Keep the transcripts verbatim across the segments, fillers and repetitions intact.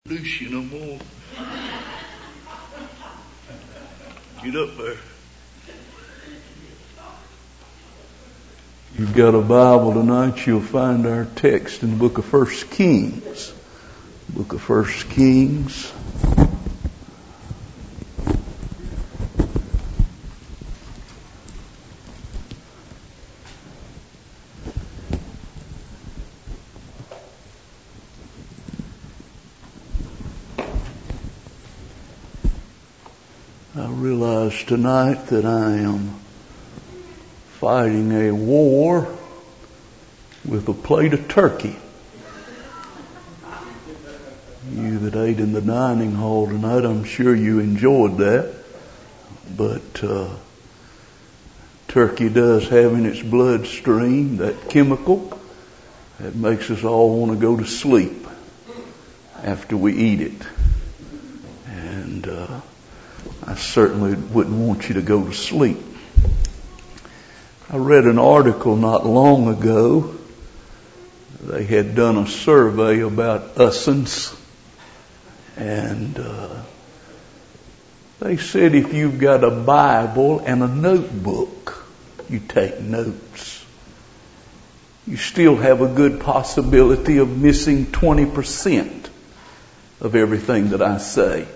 Loose you no more. Get up there. You've got a Bible tonight, you'll find our text in the book of First Kings. Book of First Kings. I realize tonight that I am fighting a war with a plate of turkey. You that ate in the dining hall tonight, I'm sure you enjoyed that. But uh, turkey does have in its bloodstream that chemical that makes us all want to go to sleep after we eat it. And uh, I certainly wouldn't want you to go to sleep. I read an article not long ago. They had done a survey about us'uns. And uh, they said if you've got a Bible and a notebook, you take notes. You still have a good possibility of missing twenty percent of everything that I say.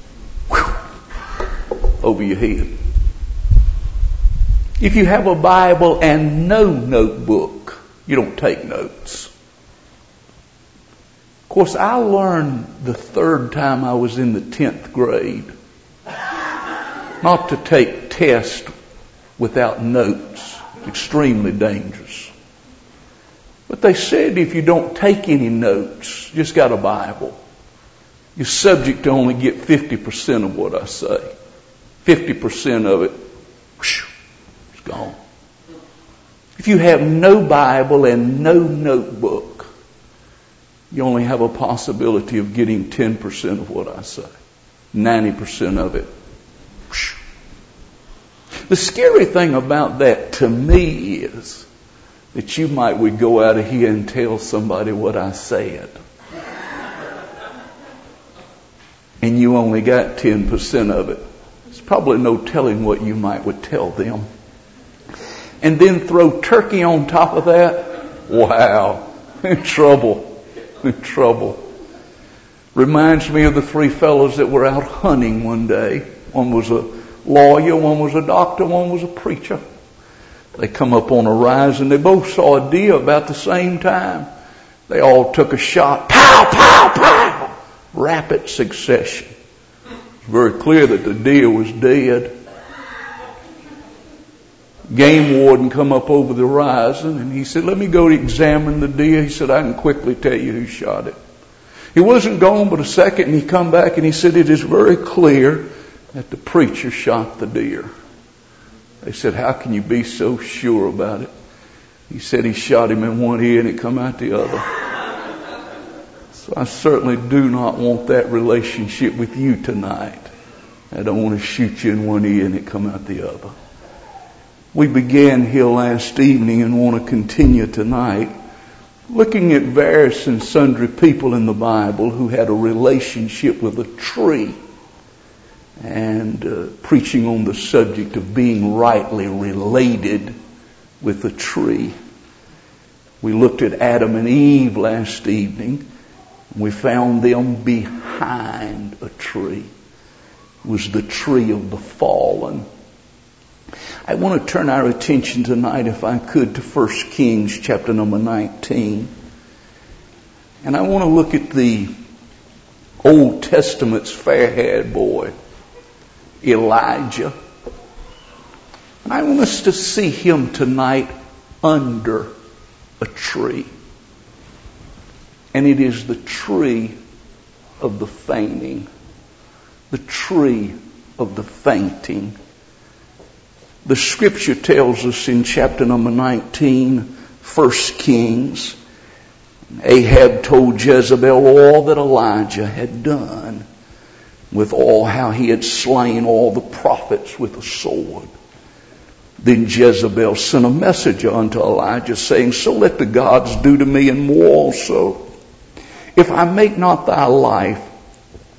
Over your head. If you have a Bible and no notebook, you don't take notes. Of course, I learned the third time I was in the tenth grade not to take tests without notes. Extremely dangerous. But they said if you don't take any notes, just got a Bible, you're subject to only get fifty percent of what I say. fifty percent of it, whoosh, it's gone. If you have no Bible and no notebook, you only have a possibility of getting ten percent of what I say. ninety percent of it, whoosh. The scary thing about that to me is that you might would go out of here and tell somebody what I said. And you only got ten percent of it. Probably no telling what you might would tell them. And then throw turkey on top of that. Wow. In trouble. In trouble. Reminds me of the three fellows that were out hunting one day. One was a lawyer, one was a doctor, one was a preacher. They come up on a rise and they both saw a deer about the same time. They all took a shot. Pow, pow, pow. Rapid succession. Very clear that the deer was dead. Game warden come up over the horizon and he said, let me go to examine the deer. He said, I can quickly tell you who shot it. He wasn't gone but a second and he come back and he said, it is very clear that the preacher shot the deer. They said, how can you be so sure about it? He said he shot him in one ear and it come out the other. So I certainly do not want that relationship with you tonight. I don't want to shoot you in one ear and it come out the other. We began here last evening and want to continue tonight looking at various and sundry people in the Bible who had a relationship with a tree and uh, preaching on the subject of being rightly related with a tree. We looked at Adam and Eve last evening. We found them behind a tree. It was the tree of the fallen. I want to turn our attention tonight, if I could, to First Kings chapter number nineteen. And I want to look at the Old Testament's fair-haired boy, Elijah. And I want us to see him tonight under a tree. And it is the tree of the fainting. The tree of the fainting. The scripture tells us in chapter number nineteen, First Kings, Ahab told Jezebel all that Elijah had done, with all how he had slain all the prophets with a sword. Then Jezebel sent a messenger unto Elijah, saying, so let the gods do to me and more also, if I make not thy life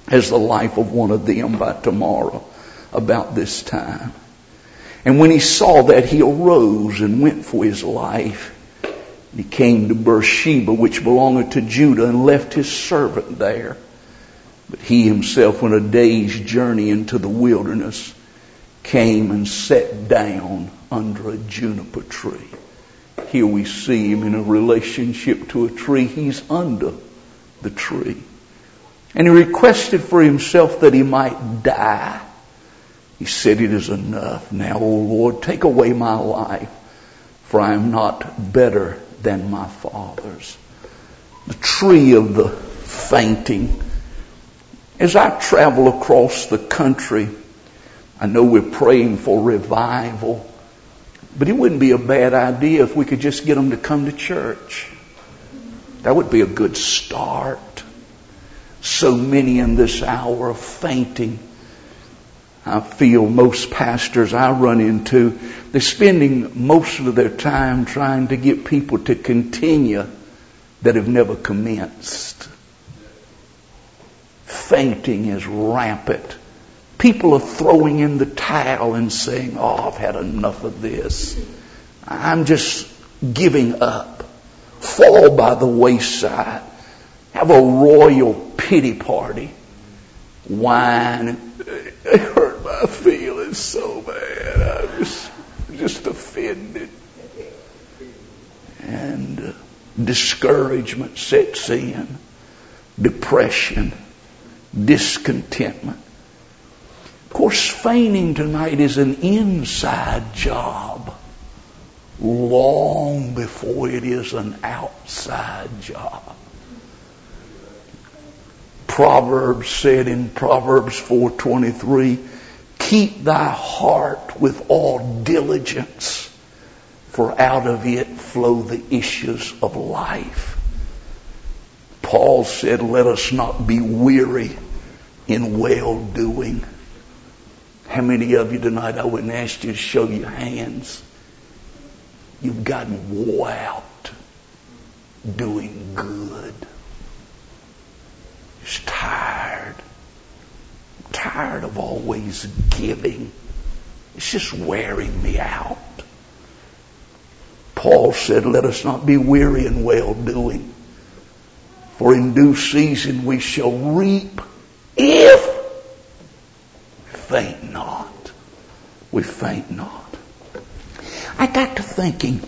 as the life of one of them by tomorrow about this time. And when he saw that, he arose and went for his life. He came to Beersheba, which belonged to Judah, and left his servant there. But he himself went a day's journey into the wilderness, came and sat down under a juniper tree. Here we see him in a relationship to a tree. He's under the tree. And he requested for himself that he might die. He said, "It is enough. Now, O Lord, take away my life, for I am not better than my fathers." The tree of the fainting. As I travel across the country, I know we're praying for revival, but it wouldn't be a bad idea if we could just get them to come to church. That would be a good start. So many in this hour are fainting. I feel most pastors I run into, they're spending most of their time trying to get people to continue that have never commenced. Fainting is rampant. People are throwing in the towel and saying, "Oh, I've had enough of this. I'm just giving up." Fall by the wayside. Have a royal pity party. Whine. "It hurt my feelings so bad. I'm just, just offended." And uh, discouragement sets in. Depression. Discontentment. Of course, fainting tonight is an inside job long before it is an outside job. Proverbs said in Proverbs four twenty-three, "Keep thy heart with all diligence, for out of it flow the issues of life." Paul said, "Let us not be weary in well-doing." How many of you tonight, I wouldn't ask you to show your hands, you've gotten wore out doing good? Just tired. I'm tired of always giving. It's just wearing me out. Paul said, "Let us not be weary in well-doing, for in due season we shall reap if we faint not." We faint not. I got to thinking,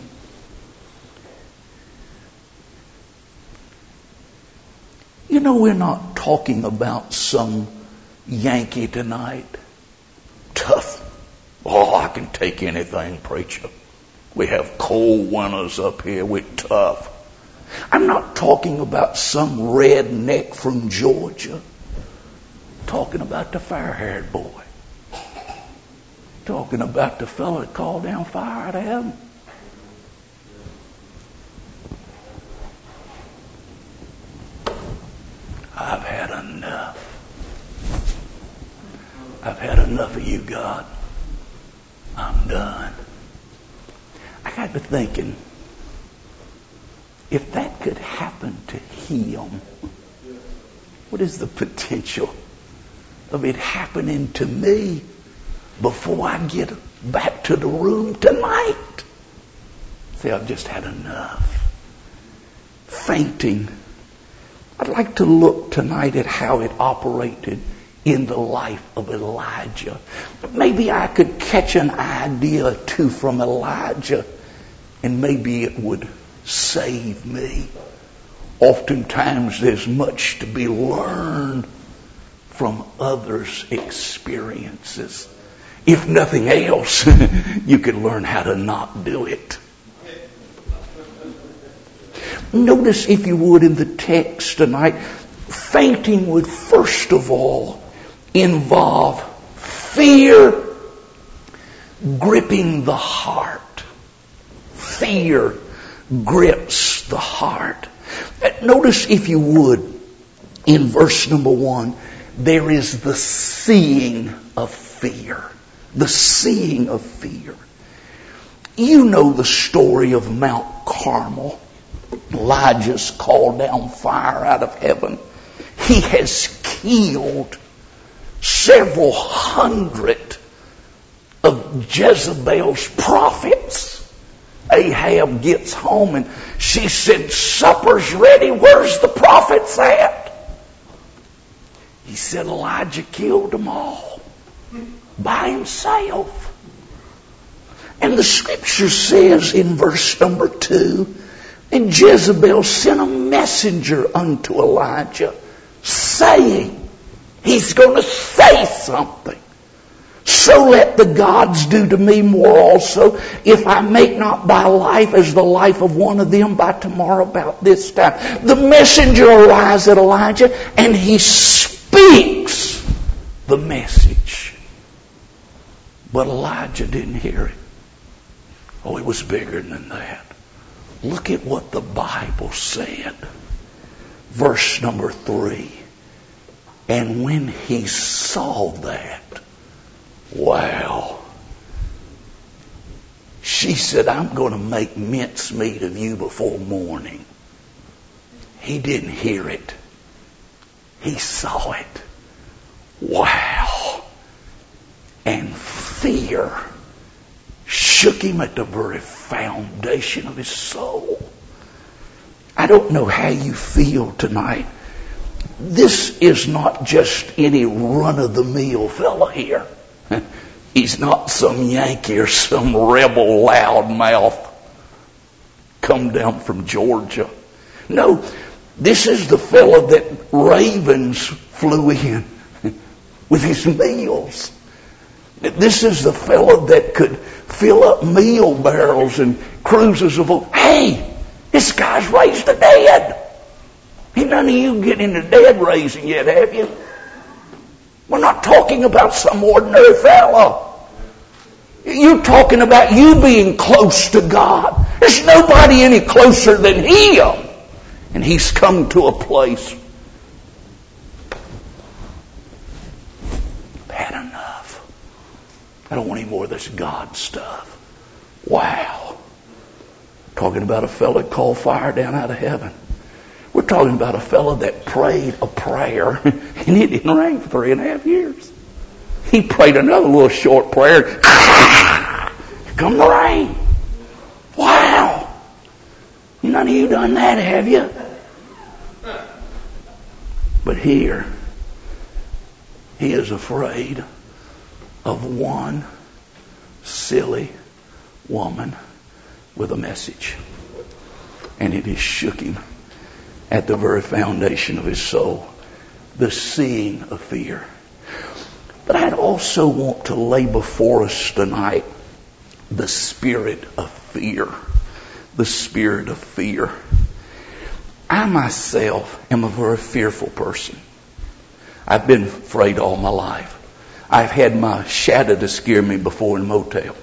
you know, we're not talking about some Yankee tonight. Tough. "Oh, I can take anything, preacher. We have cold winters up here. We're tough." I'm not talking about some redneck from Georgia. I'm talking about the fire-haired boy. I'm talking about the fellow that called down fire out of heaven. I've had enough. I've had enough of you, God. I'm done. I got to thinking, if that could happen to him, what is the potential of it happening to me before I get back to the room tonight? See, I've just had enough. Fainting. I'd like to look tonight at how it operated in the life of Elijah. Maybe I could catch an idea or two from Elijah, and maybe it would save me. Oftentimes there's much to be learned from others' experiences. If nothing else, you can learn how to not do it. Notice, if you would, in the text tonight, fainting would first of all involve fear gripping the heart. Fear grips the heart. Notice, if you would, in verse number one, there is the seeing of fear. The seeing of fear. You know the story of Mount Carmel. Elijah's called down fire out of heaven. He has killed several hundred of Jezebel's prophets. Ahab gets home and she said, supper's ready. Where's the prophets at? He said, Elijah killed them all by himself. And the scripture says in verse number two, and Jezebel sent a messenger unto Elijah, saying, he's going to say something. So let the gods do to me more also, if I make not thy life as the life of one of them by tomorrow about this time. The messenger arrives at Elijah and he speaks the message. But Elijah didn't hear it. Oh, it was bigger than that. Look at what the Bible said. Verse number three. And when he saw that, wow. She said, I'm going to make mincemeat of you before morning. He didn't hear it. He saw it. Wow. And fear shook him at the very foundation of his soul. I don't know how you feel tonight. This is not just any run-of-the-mill fella here. He's not some Yankee or some rebel loudmouth come down from Georgia. No, this is the fellow that ravens flew in with his meals. This is the fellow that could fill up meal barrels and cruises of oil. Hey, this guy's raised the dead. Ain't none of you get into dead raising yet, have you? We're not talking about some ordinary fellow. You're talking about you being close to God. There's nobody any closer than him. And he's come to a place. I've had enough. I don't want any more of this God stuff. Wow. Talking about a fellow that called fire down out of heaven. We're talking about a fellow that prayed a prayer and it didn't rain for three and a half years. He prayed another little short prayer. Here come the rain. Wow. None of you done that, have you? But here, he is afraid of one silly woman with a message. And it has shook him at the very foundation of his soul. The seeing of fear. But I'd also want to lay before us tonight the spirit of fear. The spirit of fear. I myself am a very fearful person. I've been afraid all my life. I've had my shadow to scare me before in a motel.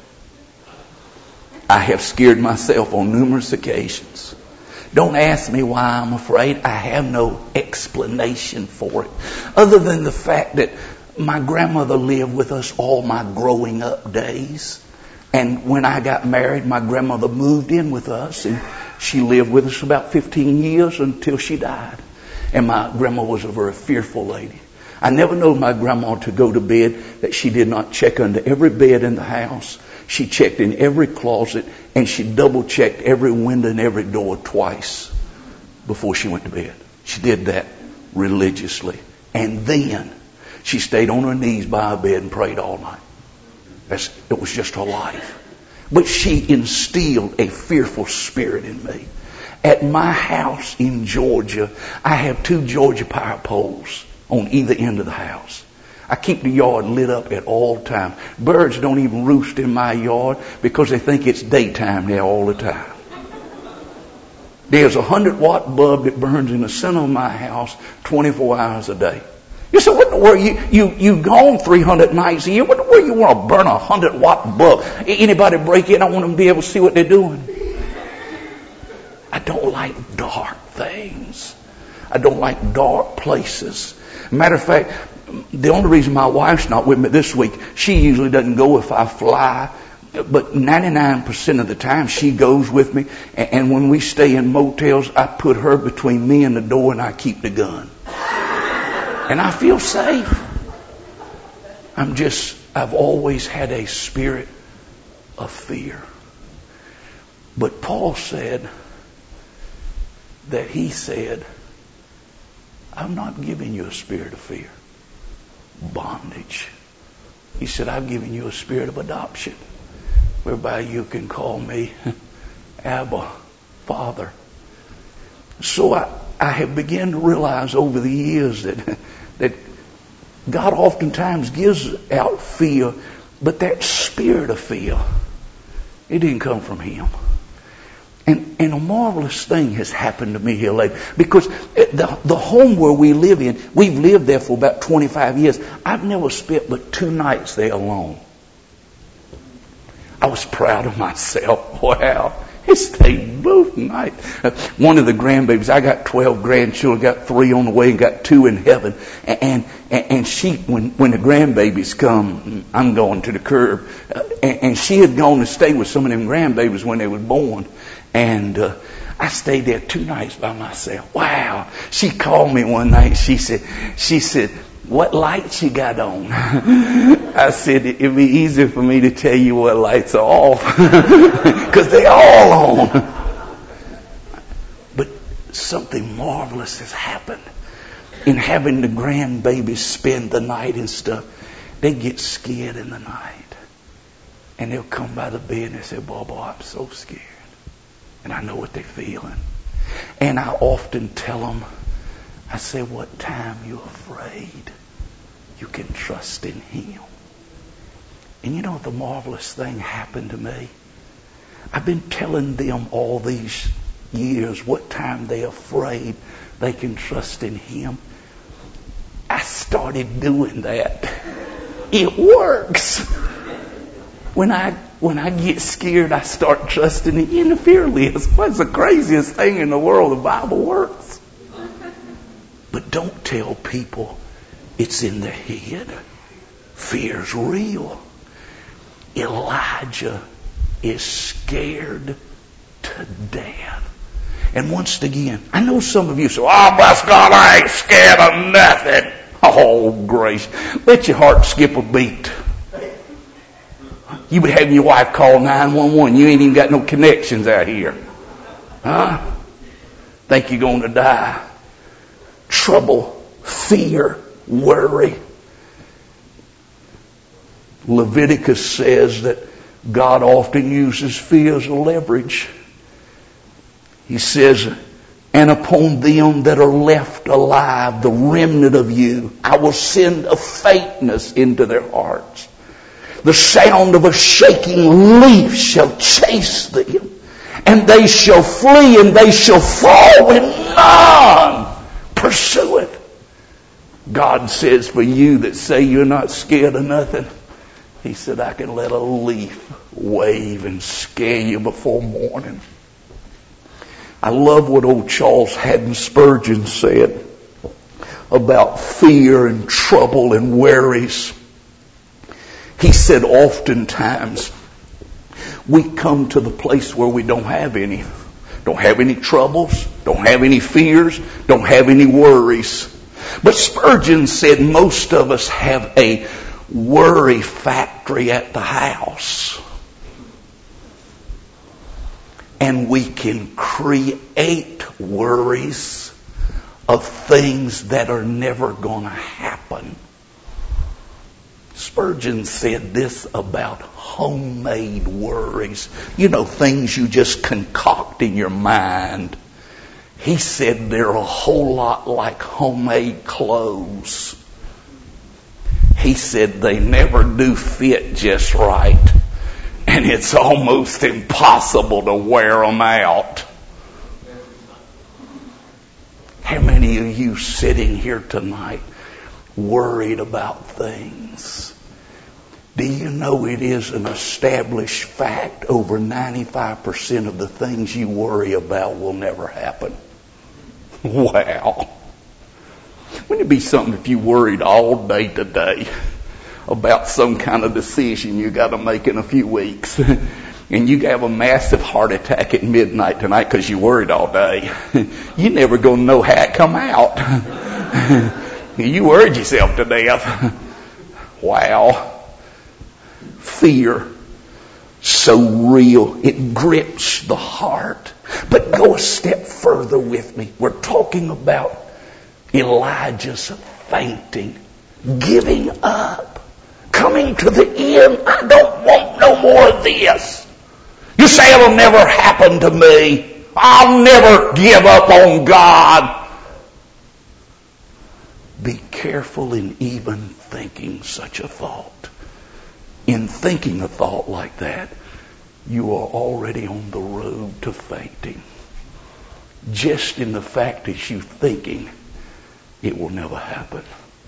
I have scared myself on numerous occasions. Don't ask me why I'm afraid. I have no explanation for it. Other than the fact that my grandmother lived with us all my growing up days. And when I got married, my grandmother moved in with us. And she lived with us about fifteen years until she died. And my grandma was a very fearful lady. I never knew my grandma to go to bed that she did not check under every bed in the house. She checked in every closet and she double checked every window and every door twice before she went to bed. She did that religiously. And then she stayed on her knees by her bed and prayed all night. That's, it was just her life. But she instilled a fearful spirit in me. At my house in Georgia, I have two Georgia power poles on either end of the house. I keep the yard lit up at all times. Birds don't even roost in my yard because they think it's daytime there all the time. There's a hundred watt bulb that burns in the center of my house twenty-four hours a day. You say, what in the world? You, you, you gone three hundred nights a year. What in the world you want to burn a hundred watt bulb? Anybody break in, I want them to be able to see what they're doing. I don't like dark things. I don't like dark places. Matter of fact, the only reason my wife's not with me this week, she usually doesn't go if I fly. But ninety-nine percent of the time she goes with me. And when we stay in motels, I put her between me and the door and I keep the gun. And I feel safe. I'm just, I've always had a spirit of fear. But Paul said that he said, I'm not giving you a spirit of fear, bondage. He said, I've given you a spirit of adoption, whereby you can call me Abba, Father. So I, I have begun to realize over the years that, that God oftentimes gives out fear, but that spirit of fear, it didn't come from Him. And, and a marvelous thing has happened to me here lately. Because the, the home where we live in, we've lived there for about twenty-five years. I've never spent but two nights there alone. I was proud of myself. Wow. I stayed both nights. One of the grandbabies, I got twelve grandchildren, got three on the way and got two in heaven. And, and, and she, when, when the grandbabies come, I'm going to the curb. And, and she had gone to stay with some of them grandbabies when they was born. And uh, I stayed there two nights by myself. Wow. She called me one night. She said, she said, what lights you got on? I said, it'd be easier for me to tell you what lights are off. Because they're all on. But something marvelous has happened in having the grandbabies spend the night and stuff. They get scared in the night. And they'll come by the bed and they say, Bobo, I'm so scared. And I know what they're feeling. And I often tell them, I say, what time you're afraid, you can trust in Him. And you know what the marvelous thing happened to me? I've been telling them all these years what time they're afraid they can trust in Him. I started doing that. It works. When I when I get scared, I start trusting in the fearless. What's the craziest thing in the world? The Bible works. But don't tell people it's in their head. Fear's real. Elijah is scared to death. And once again, I know some of you say, oh, bless God, I ain't scared of nothing. Oh, grace. Let your heart skip a beat. You would have your wife call nine one one. You ain't even got no connections out here. Huh? Think you're going to die. Trouble, fear, worry. Leviticus says that God often uses fear as a leverage. He says, and upon them that are left alive, the remnant of you, I will send a faintness into their hearts. The sound of a shaking leaf shall chase them, and they shall flee, and they shall fall when none pursue it. God says for you that say you're not scared of nothing, He said, I can let a leaf wave and scare you before morning. I love what old Charles Haddon Spurgeon said about fear and trouble and worries. He said, oftentimes we come to the place where we don't have any. Don't have any troubles, don't have any fears, don't have any worries. But Spurgeon said most of us have a worry factory at the house. And we can create worries of things that are never going to happen. Spurgeon said this about homemade worries. You know, things you just concoct in your mind. He said they're a whole lot like homemade clothes. He said they never do fit just right. And it's almost impossible to wear them out. How many of you sitting here tonight worried about things? Do you know it is an established fact over ninety-five percent of the things you worry about will never happen? Wow. Wouldn't it be something if you worried all day today about some kind of decision you got to make in a few weeks, and you have a massive heart attack at midnight tonight because you worried all day? You're never going to know how it come out. You worried yourself to death. Wow. Fear. So real. It grips the heart. But go a step further with me. We're talking about Elijah's fainting, giving up, coming to the end. I don't want no more of this. You say it'll never happen to me. I'll never give up on God. Be careful in even thinking such a thought. In thinking a thought like that, you are already on the road to fainting. Just in the fact that you're thinking it will never happen.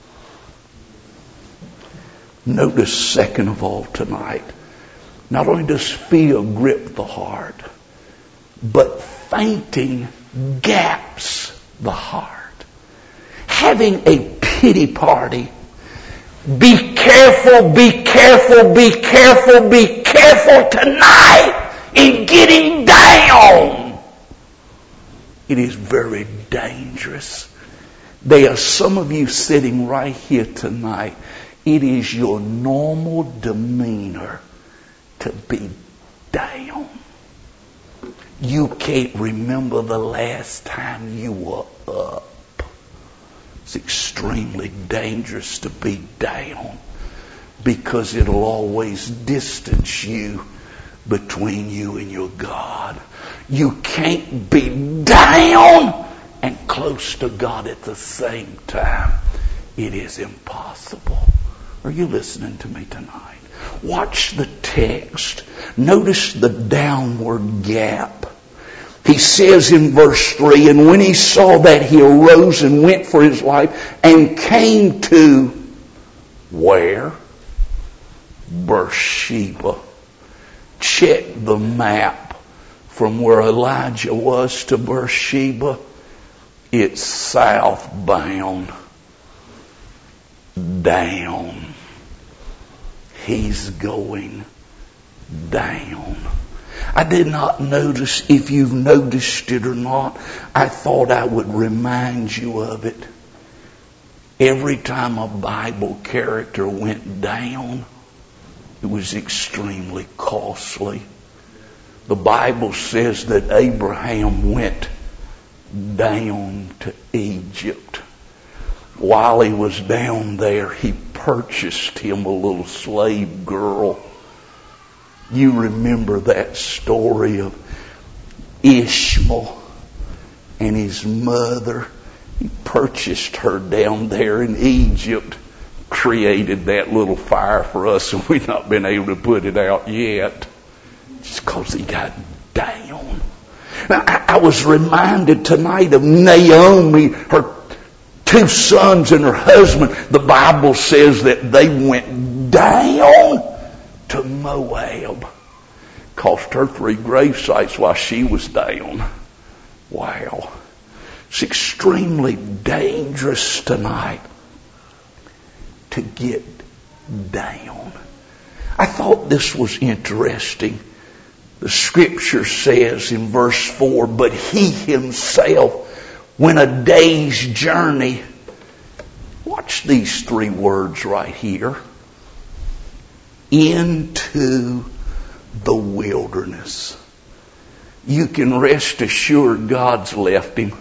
Notice, second of all, tonight, not only does fear grip the heart, but fainting gaps the heart. Having a pity party. Be careful, be careful, be careful, be careful tonight in getting down. It is very dangerous. There are some of you sitting right here tonight. It is your normal demeanor to be down. You can't remember the last time you were up. It's extremely dangerous to be down because it'll always distance you between you and your God. You can't be down and close to God at the same time. It is impossible. Are you listening to me tonight? Watch the text. Notice the downward gap. He says in verse three, and when he saw that, he arose and went for his life and came to where? Beersheba. Check the map from where Elijah was to Beersheba. It's southbound. Down. He's going down. I did not notice if you've noticed it or not. I thought I would remind you of it. Every time a Bible character went down, it was extremely costly. The Bible says that Abraham went down to Egypt. While he was down there, he purchased him a little slave girl. You remember that story of Ishmael and his mother. He purchased her down there in Egypt, created that little fire for us, and we've not been able to put it out yet. Just because he got down. Now, I, I was reminded tonight of Naomi, her two sons and her husband. The Bible says that they went down to Moab. Cost her three grave sites while she was down. Wow. It's extremely dangerous tonight to get down. I thought this was interesting. The scripture says in verse four, but he himself went a day's journey. Watch these three words right here. Into the wilderness. You can rest assured God's left him.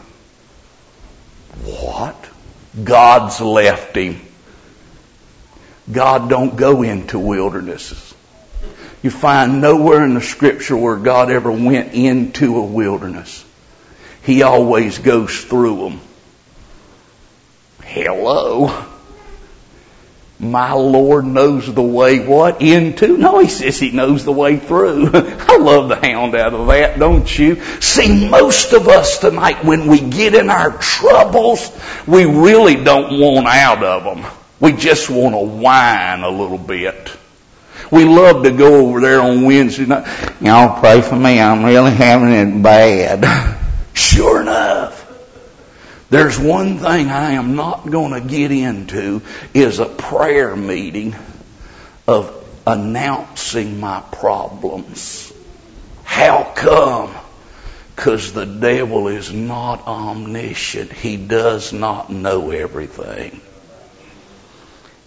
What? God's left him. God don't go into wildernesses. You find nowhere in the scripture where God ever went into a wilderness. He always goes through them. Hello? My Lord knows the way what? Into? No, he says he knows the way through. I love the hound out of that, don't you? See, most of us tonight, when we get in our troubles, we really don't want out of them. We just want to whine a little bit. We love to go over there on Wednesday night. Y'all pray for me. I'm really having it bad. Sure enough. There's one thing I am not going to get into is a prayer meeting of announcing my problems. How come? Because the devil is not omniscient. He does not know everything.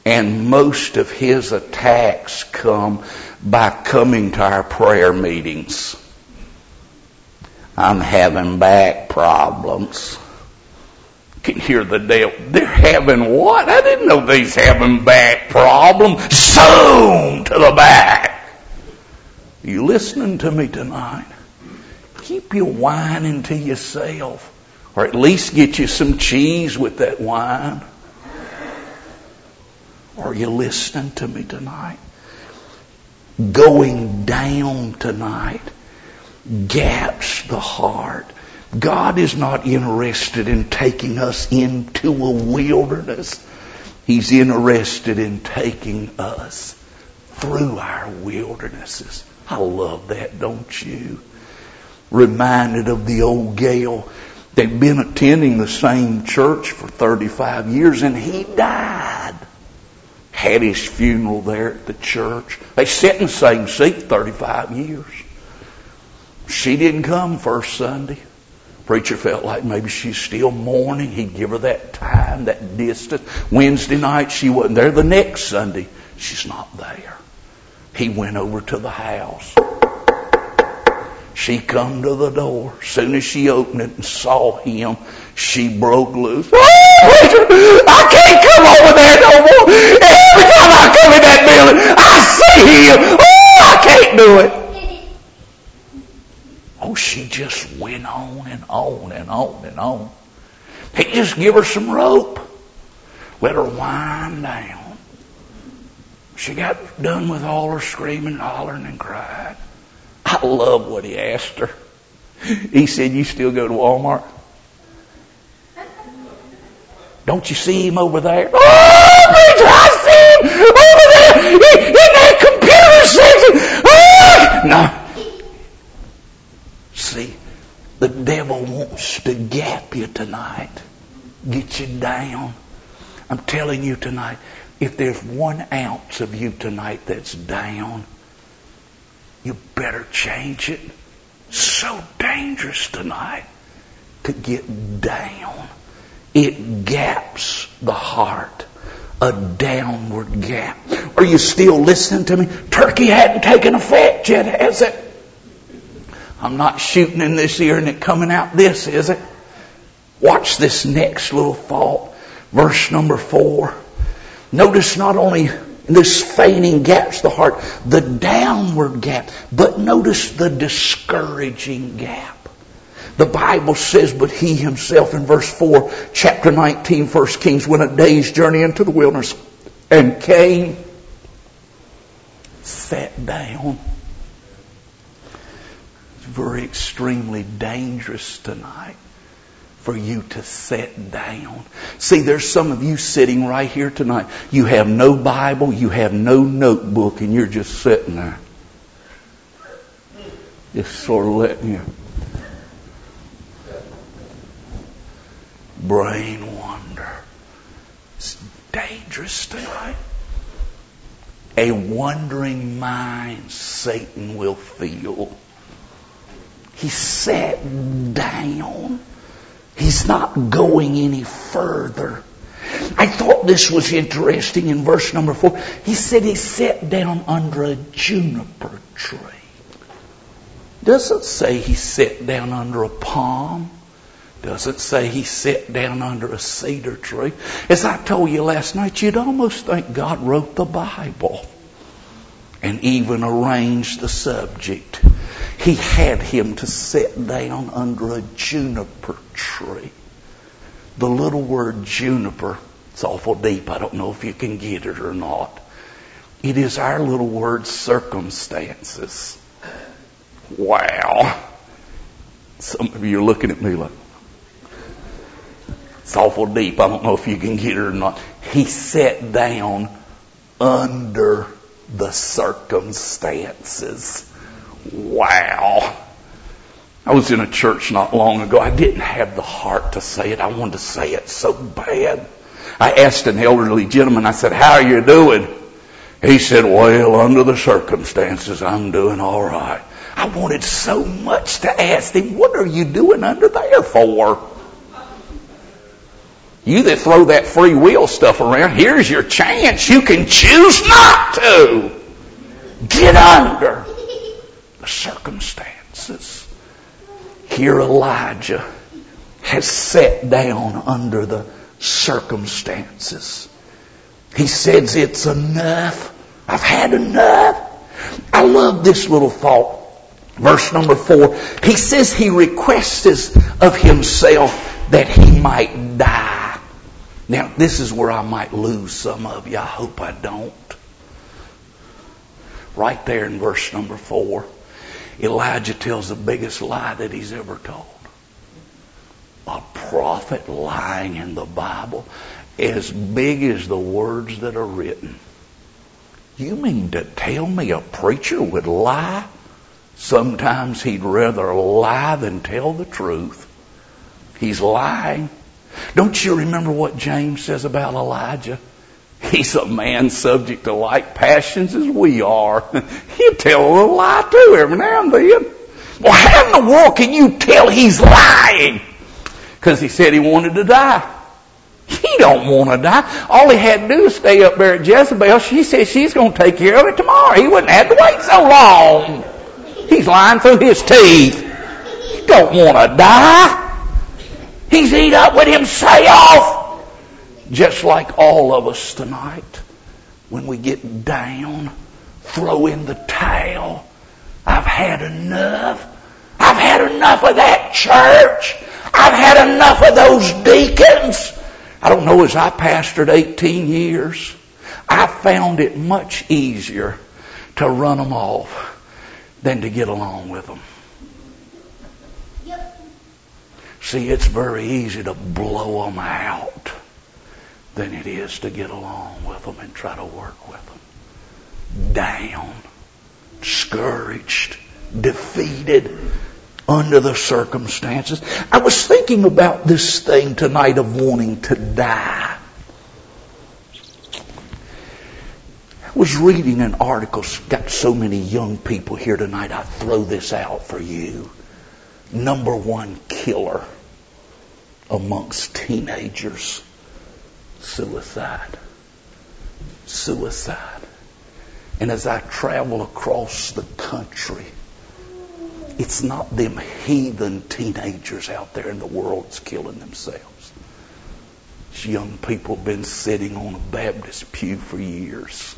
And most of his attacks come by coming to our prayer meetings. I'm having back problems. You can hear the devil. They're having what? I didn't know they's having back problems. Zoom to the back. Are you listening to me tonight? Keep your whining to yourself. Or at least get you some cheese with that wine. Are you listening to me tonight? Going down tonight gaps the heart. God is not interested in taking us into a wilderness. He's interested in taking us through our wildernesses. I love that, don't you? Reminded of the old gal. They'd been attending the same church for thirty-five years and he died. Had his funeral there at the church. They sat in the same seat thirty-five years. She didn't come first Sunday. Preacher felt like maybe she's still mourning. He'd give her that time, that distance. Wednesday night she wasn't there. The next Sunday she's not there. He went over to the house. She come to the door. As soon as she opened it and saw him, she broke loose. Oh, preacher, I can't come over there no more. Every time I come in that building, I see him. Oh, I can't do it. Oh, she just went on and on and on and on. He just give her some rope. Let her wind down. She got done with all her screaming, hollering, and crying. I love what he asked her. He said, you still go to Walmart? Don't you see him over there? Oh, preacher, I see him over there in, in that computer section. Oh! No. See, the devil wants to gap you tonight. Get you down. I'm telling you tonight, if there's one ounce of you tonight that's down, you better change it. So dangerous tonight to get down. It gaps the heart. A downward gap. Are you still listening to me? Turkey hadn't taken effect yet, has it? I'm not shooting in this ear and it coming out this, is it? Watch this next little thought. Verse number four. Notice not only this fainting gaps the heart, the downward gap, but notice the discouraging gap. The Bible says, but he himself in verse four, chapter nineteen, First Kings, went a day's journey into the wilderness and came, sat down. It's very extremely dangerous tonight for you to sit down. See, there's some of you sitting right here tonight. You have no Bible, you have no notebook, and you're just sitting there. Just sort of letting your brain wander. It's dangerous tonight. A wandering mind Satan will fill. He sat down. He's not going any further. I thought this was interesting in verse number four. He said he sat down under a juniper tree. Doesn't say he sat down under a palm. Doesn't say he sat down under a cedar tree. As I told you last night, you'd almost think God wrote the Bible and even arranged the subject. He had him to sit down under a juniper tree. The little word juniper, it's awful deep. I don't know if you can get it or not. It is our little word circumstances. Wow. Some of you are looking at me like, it's awful deep. I don't know if you can get it or not. He sat down under the circumstances. Wow. I was in a church not long ago. I didn't have the heart to say it. I wanted to say it so bad. I asked an elderly gentleman, I said, how are you doing? He said, well, under the circumstances, I'm doing all right. I wanted so much to ask him, what are you doing under there for? You that throw that free will stuff around, here's your chance. You can choose not to. Get under the circumstances. Here Elijah has sat down under the circumstances. He says, it's enough. I've had enough. I love this little thought. Verse number four. He says he requests of himself that he might die. Now, this is where I might lose some of you. I hope I don't. Right there in verse number four, Elijah tells the biggest lie that he's ever told. A prophet lying in the Bible as big as the words that are written. You mean to tell me a preacher would lie? Sometimes he'd rather lie than tell the truth. He's lying. Don't you remember what James says about Elijah? He's a man subject to like passions as we are. He'll tell a little lie too every now and then. Well, how in the world can you tell he's lying? Because he said he wanted to die. He don't want to die. All he had to do was stay up there at Jezebel. She said she's going to take care of it tomorrow. He wouldn't have to wait so long. He's lying through his teeth. He don't want to die. He's eat up with himself. Just like all of us tonight, when we get down, throw in the towel. I've had enough. I've had enough of that church. I've had enough of those deacons. I don't know, as I pastored eighteen years, I found it much easier to run them off than to get along with them. Yep. See, it's very easy to blow them out than it is to get along with them and try to work with them. Down, discouraged, defeated, under the circumstances. I was thinking about this thing tonight of wanting to die. I was reading an article. Got so many young people here tonight. I throw this out for you. Number one killer amongst teenagers. Suicide. Suicide. And as I travel across the country, it's not them heathen teenagers out there in the world that's killing themselves. It's young people have been sitting on a Baptist pew for years,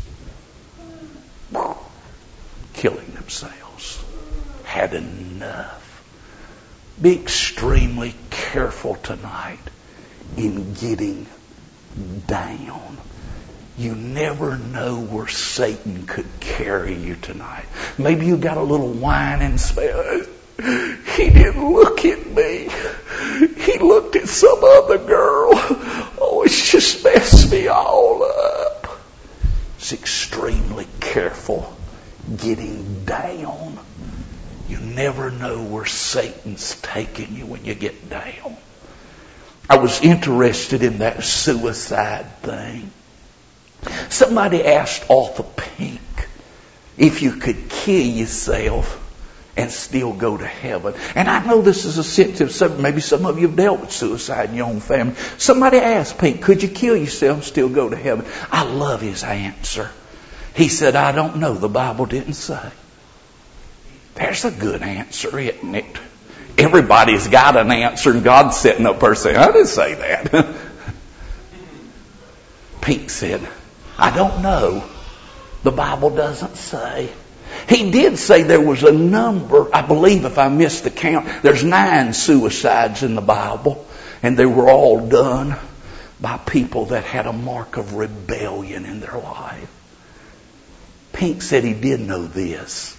killing themselves. Had enough. Be extremely careful tonight in getting down. You never know where Satan could carry you tonight. Maybe you got a little whining spell. He didn't look at me. He looked at some other girl. Oh, it's just messed me all up. It's extremely careful getting down. You never know where Satan's taking you when you get down. I was interested in that suicide thing. Somebody asked Arthur Pink if you could kill yourself and still go to heaven. And I know this is a sensitive subject. Maybe some of you have dealt with suicide in your own family. Somebody asked Pink, could you kill yourself and still go to heaven? I love his answer. He said, I don't know. The Bible didn't say. There's a good answer, isn't it? Everybody's got an answer, and God's sitting up there saying, I didn't say that. Pink said, I don't know. The Bible doesn't say. He did say there was a number, I believe if I missed the count, there's nine suicides in the Bible, and they were all done by people that had a mark of rebellion in their life. Pink said he did know this.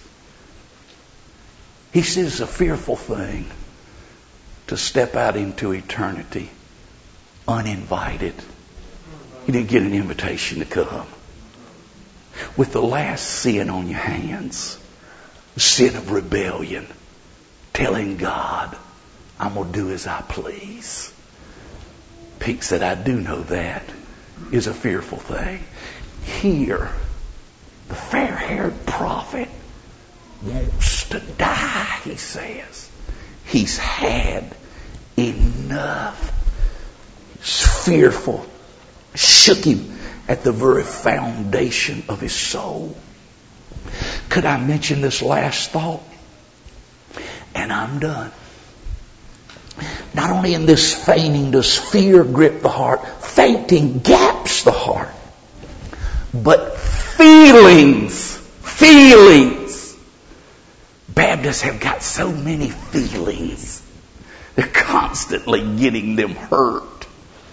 He says it's a fearful thing to step out into eternity uninvited. You didn't get an invitation to come. With the last sin on your hands, the sin of rebellion, telling God, I'm going to do as I please. Pink said, I do know that is a fearful thing. Here, the fair-haired prophet wants to die, he says. He's had enough. was fearful, shook him at the very foundation of his soul. Could I mention this last thought? And I'm done. Not only in this fainting does fear grip the heart, fainting gaps the heart, but feelings, feelings. Baptists have got so many feelings. They're constantly getting them hurt.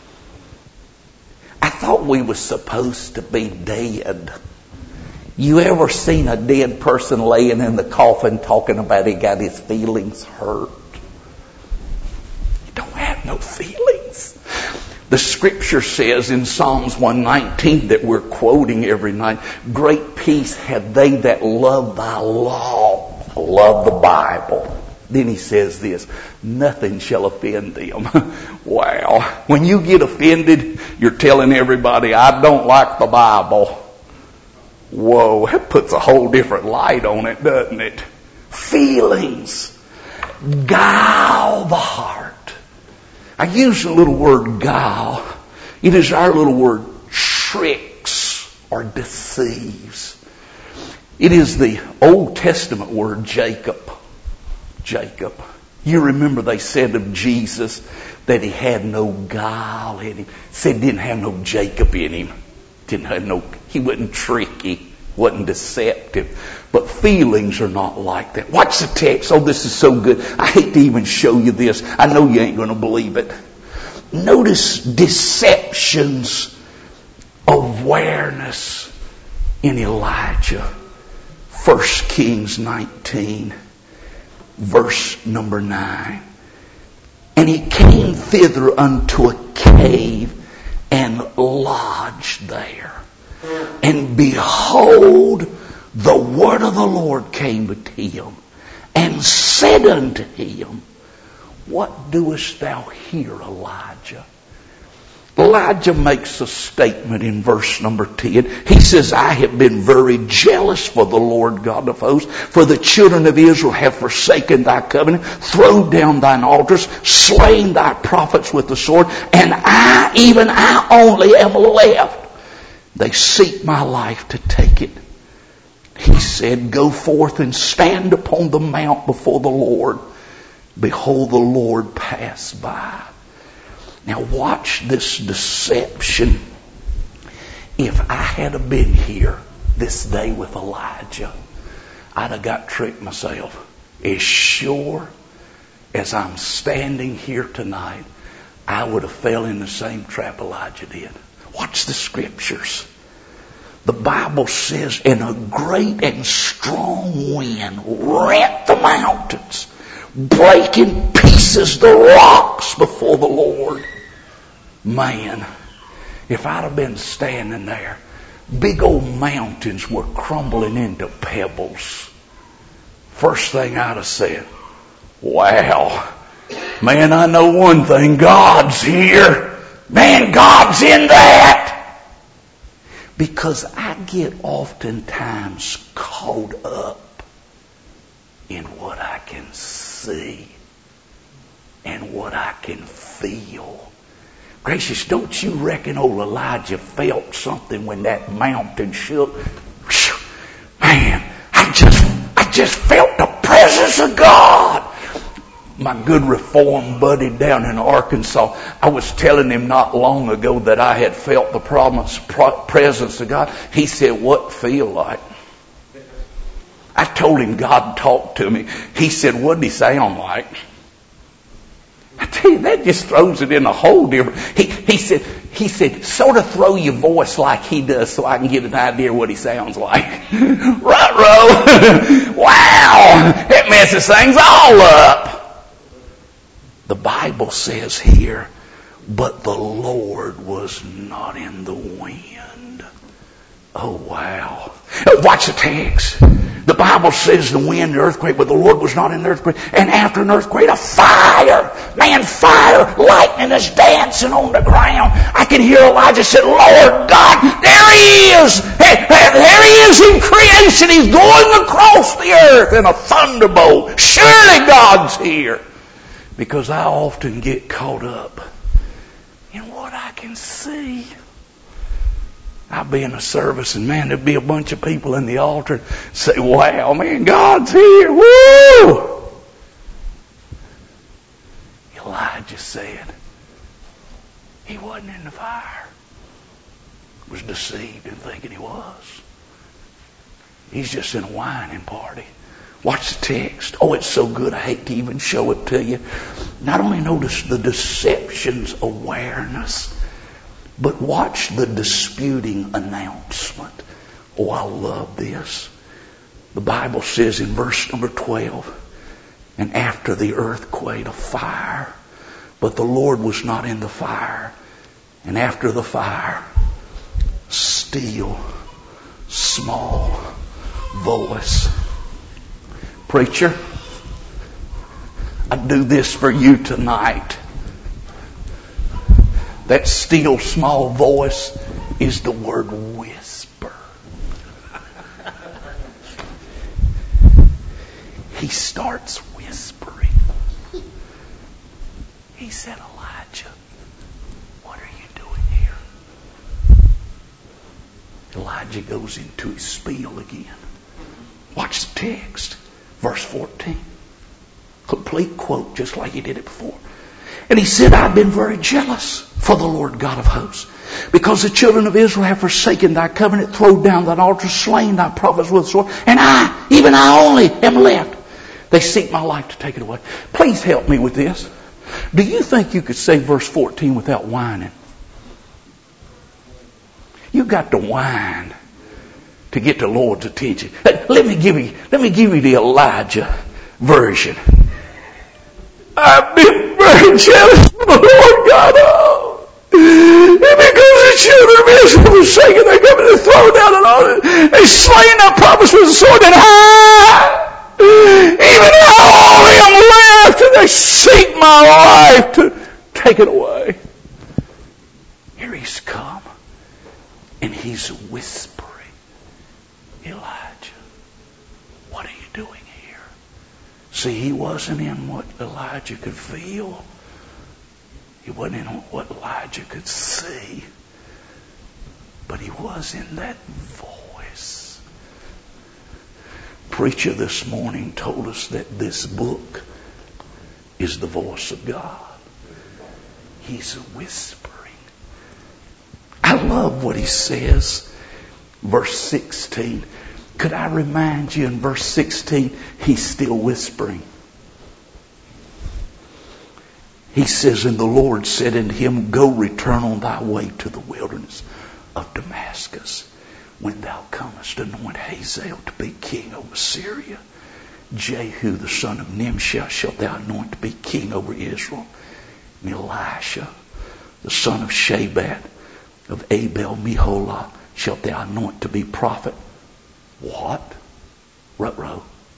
I thought we were supposed to be dead. You ever seen a dead person laying in the coffin talking about he got his feelings hurt? You don't have no feelings. The scripture says in Psalms one nineteen that we're quoting every night, great peace have they that love thy law. Love the Bible. Then he says this, nothing shall offend them. Wow. When you get offended, you're telling everybody, I don't like the Bible. Whoa, that puts a whole different light on it, doesn't it? Feelings guile the heart. I use the little word guile. It is our little word tricks or deceives. It is the Old Testament word Jacob. Jacob. You remember they said of Jesus that he had no guile in him. Said he didn't have no Jacob in him. Didn't have no, he wasn't tricky, wasn't deceptive. But feelings are not like that. Watch the text. Oh, this is so good. I hate to even show you this. I know you ain't going to believe it. Notice deception's awareness in Elijah. First Kings nineteen, verse number nine. And he came thither unto a cave and lodged there. And behold, the word of the Lord came to him, and said unto him, what doest thou here, Elijah? Elijah makes a statement in verse number ten. He says, I have been very jealous for the Lord God of hosts, for the children of Israel have forsaken thy covenant, thrown down thine altars, slain thy prophets with the sword, and I, even I only, am left. They seek my life to take it. He said, go forth and stand upon the mount before the Lord. Behold, the Lord pass by. Now watch this deception. If I had been here this day with Elijah, I'd have got tricked myself. As sure as I'm standing here tonight, I would have fell in the same trap Elijah did. Watch the scriptures. The Bible says, and a great and strong wind rent the mountains, break in pieces the rocks before the Lord. Man, if I'd have been standing there, big old mountains were crumbling into pebbles. First thing I'd have said, wow, man, I know one thing, God's here. Man, God's in that. Because I get oftentimes caught up in what I can see and what I can feel. Gracious, don't you reckon old Elijah felt something when that mountain shook? Man, I just, I just felt the presence of God. My good reformed buddy down in Arkansas, I was telling him not long ago that I had felt the promise, presence of God. He said, what feel like? I told him God talked to me. He said, what did he sound like? I tell you, that just throws it in a whole different. He, he said, he said, sort of throw your voice like he does so I can get an idea what he sounds like. Ruh-roh. Wow. It messes things all up. The Bible says here, but the Lord was not in the wind. Oh, wow. Watch the text. The Bible says the wind, the earthquake, but the Lord was not in the earthquake. And after an earthquake, a fire. Man, fire, lightning is dancing on the ground. I can hear Elijah say, Lord God, there he is. There he is in creation. He's going across the earth in a thunderbolt. Surely God's here. Because I often get caught up in what what I can see. I'd be in a service and man, there'd be a bunch of people in the altar and say, wow, man, God's here. Woo! Elijah said, he wasn't in the fire. Was deceived in thinking he was. He's just in a whining party. Watch the text. Oh, it's so good. I hate to even show it to you. Not only notice the deception's awareness, but watch the disputing announcement. Oh, I love this. The Bible says in verse number twelve, and after the earthquake, a fire, but the Lord was not in the fire. And after the fire, still, small voice. Preacher, I do this for you tonight. That still, small voice is the word whisper. He starts whispering. He said, Elijah, what are you doing here? Elijah goes into his spiel again. Watch the text. Verse fourteen. Complete quote, just like he did it before. And he said, I've been very jealous for the Lord God of hosts, because the children of Israel have forsaken thy covenant, thrown down thine altar, slain thy prophets with the sword, and I, even I only, am left. They seek my life to take it away. Please help me with this. Do you think you could say verse fourteen without whining? You got to whine to get the Lord's attention. Let me give you, let me give you the Elijah version. I've been very jealous of the Lord God of. And because the children of Israel were forsaken, they come and throw down an altar. They slain their prophets with the sword, and I, even I only am left, and they seek my life to take it away. Here he's come, and he's whispering, Elijah, what are you doing here? See, he wasn't in what Elijah could feel. He wasn't in what Elijah could see. But he was in that voice. Preacher this morning told us that this book is the voice of God. He's whispering. I love what he says. Verse sixteen. Could I remind you in verse sixteen, he's still whispering. He says, and the Lord said unto him, go return on thy way to the wilderness of Damascus. When thou comest, anoint Hazael to be king over Syria. Jehu the son of Nimshi shalt thou anoint to be king over Israel. And Elisha the son of Shabat of Abel Meholah shalt thou anoint to be prophet. What? Ruh-roh.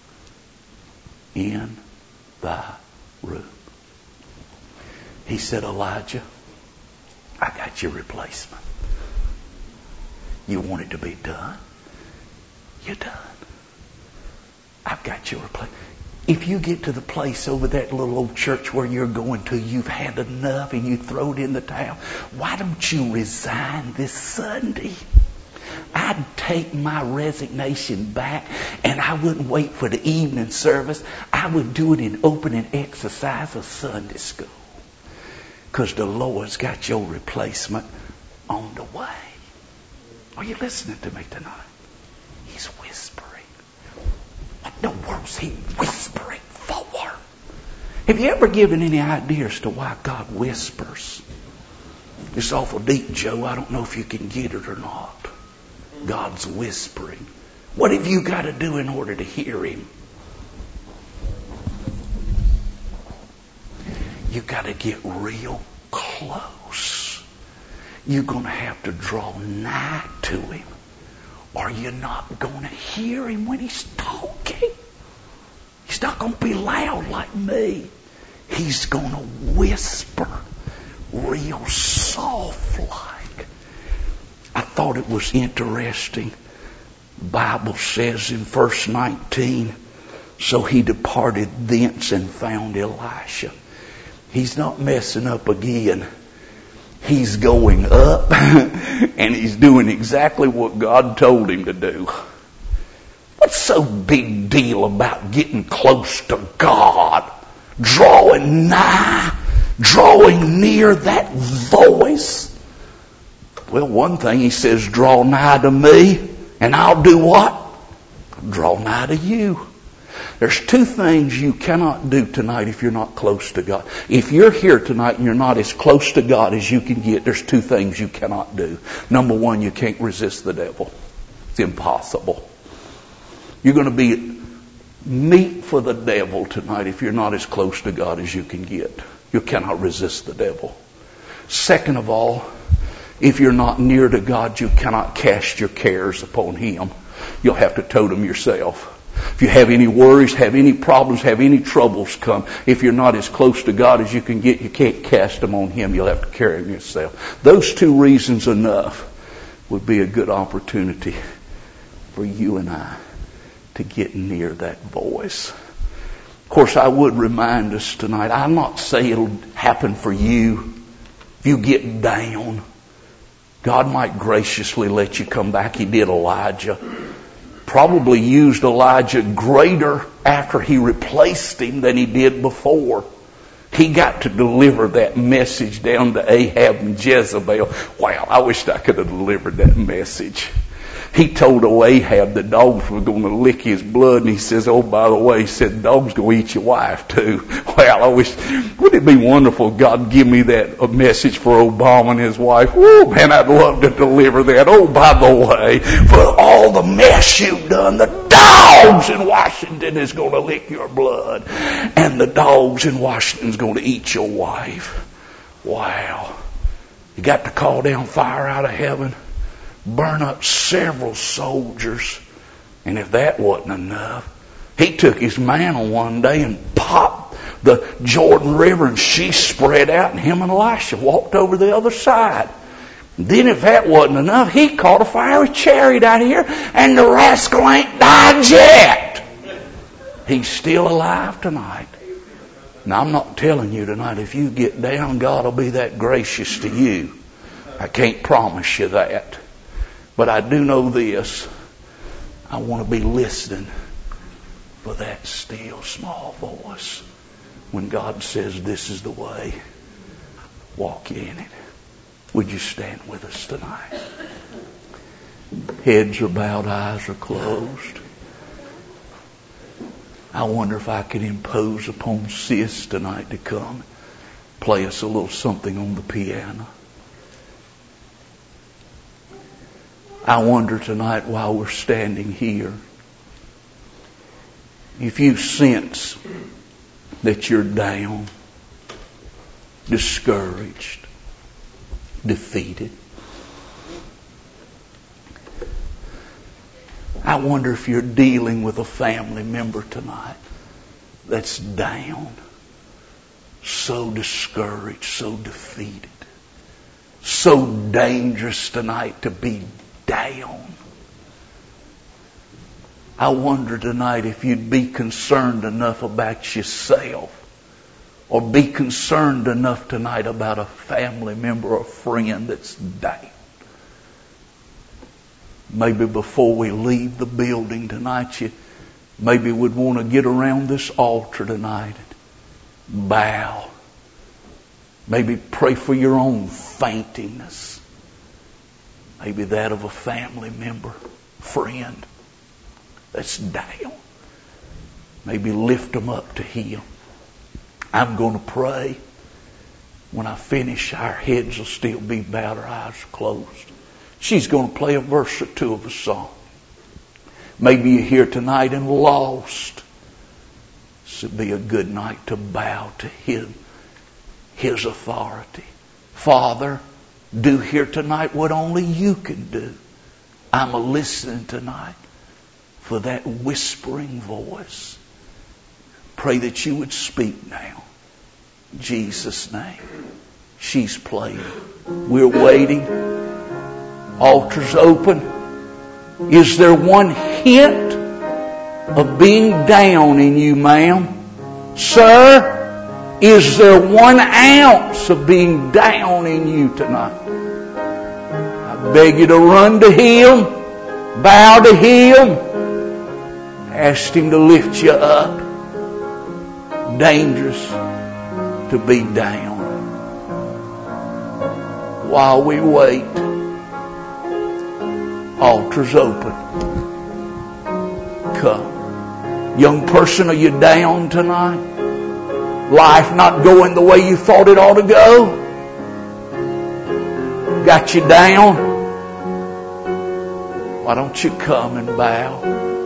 In thy room. He said, Elijah, I got your replacement. You want it to be done? You're done. I've got your replacement. If you get to the place over that little old church where you're going to, you've had enough and you throw it in the towel, why don't you resign this Sunday? I'd take my resignation back and I wouldn't wait for the evening service. I would do it in opening exercise of Sunday school. Because the Lord's got your replacement on the way. Are you listening to me tonight? He's whispering. What in the world's he whispering for? Have you ever given any ideas to why God whispers? It's awful deep, Joe. I don't know if you can get it or not. God's whispering. What have you got to do in order to hear him? You got to get real close. You're going to have to draw nigh to him, or you're not going to hear him when he's talking. He's not going to be loud like me. He's going to whisper real soft like. I thought it was interesting. The Bible says in verse nineteen, so he departed thence and found Elisha. He's not messing up again. he's going up and he's doing exactly what God told him to do. What's so big deal about getting close to God? Drawing nigh, drawing near that voice. Well, one thing he says, draw nigh to me, and I'll do what? Draw nigh to you. There's two things you cannot do tonight if you're not close to God. If you're here tonight and you're not as close to God as you can get, there's two things you cannot do. Number one, you can't resist the devil. It's impossible. You're going to be meat for the devil tonight if you're not as close to God as you can get. You cannot resist the devil. Second of all, if you're not near to God, you cannot cast your cares upon Him. You'll have to tote them yourself. If you have any worries, have any problems, have any troubles come, if you're not as close to God as you can get, you can't cast them on Him. You'll have to carry them yourself. Those two reasons enough would be a good opportunity for you and I to get near that voice. Of course, I would remind us tonight, I'm not saying it'll happen for you. If you get down, God might graciously let you come back. He did Elijah. Probably used Elijah greater after he replaced him than he did before. He got to deliver that message down to Ahab and Jezebel. Wow, I wished I could have delivered that message. He told Ahab the dogs were going to lick his blood, and he says, oh, by the way, he said, dogs going to eat your wife too. Well, I wish, wouldn't it be wonderful if God give me that a message for Obama and his wife? Oh, man, I'd love to deliver that. Oh, by the way, for all the mess you've done, the dogs in Washington is going to lick your blood, and the dogs in Washington is going to eat your wife. Wow. You got to call down fire out of heaven, burn up several soldiers. And if that wasn't enough, he took his mantle one day and popped the Jordan River, and she spread out, and him and Elisha walked over the other side. And then if that wasn't enough, he caught a fiery chariot out here, and the rascal ain't died yet. He's still alive tonight. Now, I'm not telling you tonight, if you get down, God will be that gracious to you. I can't promise you that. But I do know this. I want to be listening for that still small voice. When God says this is the way, walk in it. Would you stand with us tonight? Heads are bowed, eyes are closed. I wonder if I could impose upon Sis tonight to come play us a little something on the piano. I wonder tonight while we're standing here, if you sense that you're down, discouraged, defeated. I wonder if you're dealing with a family member tonight that's down, so discouraged, so defeated, so dangerous tonight to be down. I wonder tonight if you'd be concerned enough about yourself, or be concerned enough tonight about a family member or friend that's down. Maybe before we leave the building tonight, you maybe would want to get around this altar tonight and bow. Maybe pray for your own faintingness. Maybe that of a family member, friend that's down. Maybe lift them up to Him. I'm going to pray. When I finish, our heads will still be bowed, our eyes closed. She's going to play a verse or two of a song. Maybe you're here tonight and lost. This would be a good night to bow to Him, His authority. Father, do here tonight what only You can do. I'm a listening tonight for that whispering voice. Pray that You would speak now. In Jesus' name. She's playing. We're waiting. Altar's open. Is there one hint of being down in you, ma'am? Sir? Is there one ounce of being down in you tonight? I beg you to run to Him, bow to Him, ask Him to lift you up. Dangerous to be down. While we wait, altar's open. Come. Young person, are you down tonight? Life not going the way you thought it ought to go? Got you down? Why don't you come and bow?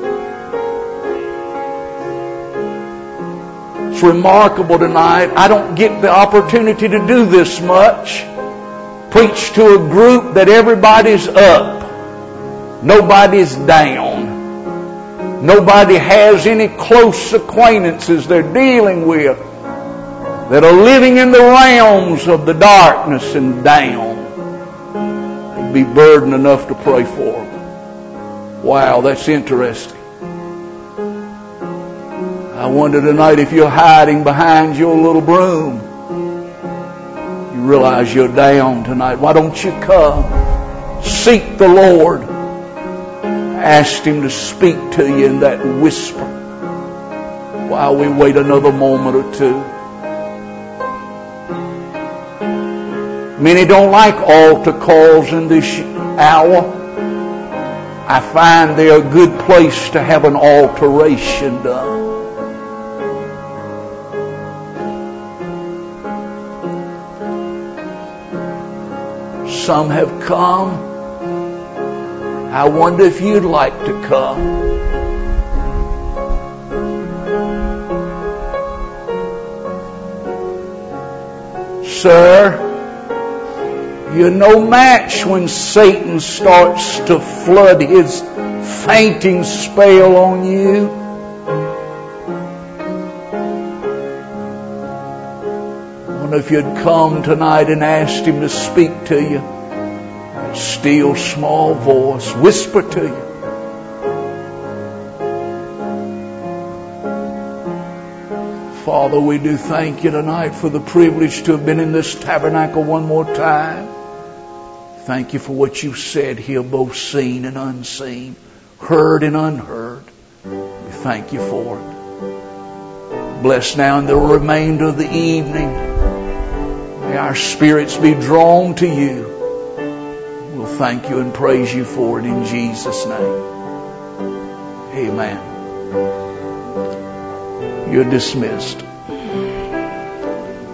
It's remarkable tonight. I don't get the opportunity to do this much. Preach to a group that everybody's up. Nobody's down. Nobody has any close acquaintances they're dealing with that are living in the realms of the darkness and down. They'd be burdened enough to pray for them. Wow, that's interesting. I wonder tonight if you're hiding behind your little broom. You realize you're down tonight. Why don't you come? Seek the Lord. Ask Him to speak to you in that whisper while we wait another moment or two. Many don't like altar calls in this hour. I find they're a good place to have an alteration done. Some have come. I wonder if you'd like to come. Sir, you're no match when Satan starts to flood his fainting spell on you. I wonder if you'd come tonight and ask Him to speak to you. Still small voice, whisper to you. Father, we do thank You tonight for the privilege to have been in this tabernacle one more time. Thank You for what You've said here, both seen and unseen, heard and unheard. We thank You for it. Bless now in the remainder of the evening. May our spirits be drawn to You. We'll thank You and praise You for it in Jesus' name. Amen. You're dismissed.